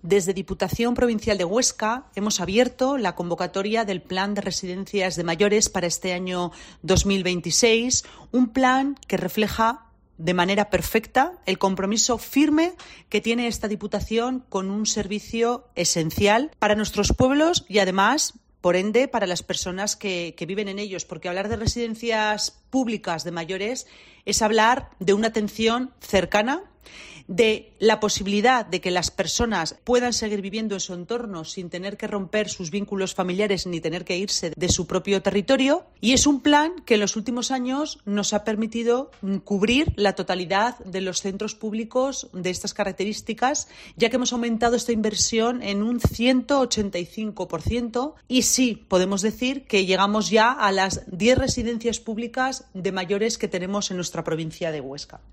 Desde Diputación Provincial de Huesca hemos abierto la convocatoria del Plan de Residencias de Mayores para este año 2026, un plan que refleja de manera perfecta el compromiso firme que tiene esta Diputación con un servicio esencial para nuestros pueblos y, además, por ende, para las personas que viven en ellos, porque hablar de residencias públicas de mayores es hablar de una atención cercana, de la posibilidad de que las personas puedan seguir viviendo en su entorno sin tener que romper sus vínculos familiares ni tener que irse de su propio territorio. Y es un plan que en los últimos años nos ha permitido cubrir la totalidad de los centros públicos de estas características, ya que hemos aumentado esta inversión en un 185%. Y sí, podemos decir que llegamos ya a las 10 residencias públicas de mayores que tenemos en nuestra provincia de Huesca.